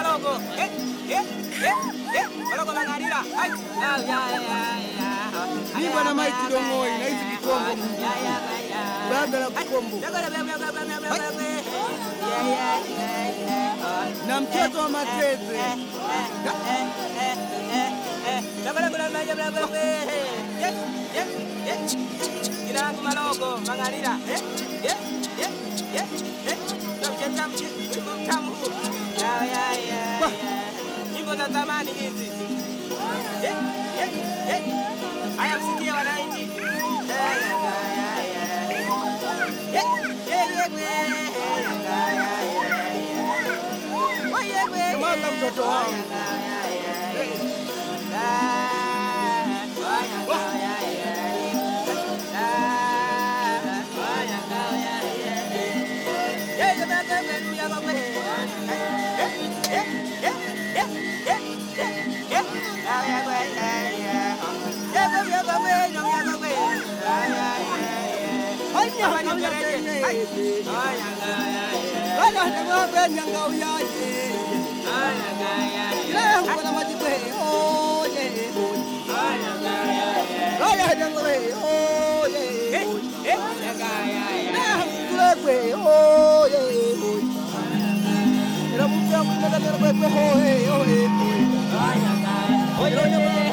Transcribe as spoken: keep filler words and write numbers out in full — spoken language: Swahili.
Malongo. Eh, eh, eh, eh. Malongo mangarira. Ai. Ya ya ya ya. Ni bwana maiti dongoi na hizi kikombo. Ya ya ya. Baada ya kikombo. Na mchezo wa matete. Jina langu Malongo mangarira. Eh, eh, eh, eh, eh. Tunacheza mchezo mtamu. Ya ya ya. Nyimbo za zamani hizi. Eh, eh, eh. Haya msikia wananchi. Ya ya ya ya. Eh, eh, eh. Kama mtoto wangu. Oye, oye, oye.